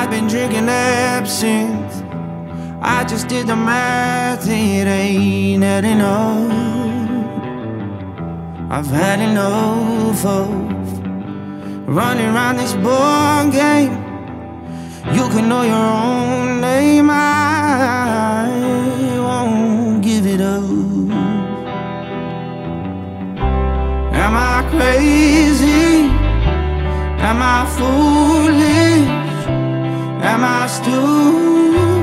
I've been drinking absinthe. I just did the math, it ain't adding up. I've had enough of running around this board game. You can know your own name, I won't give it up. Am I crazy? Am I foolish? Am I stupid?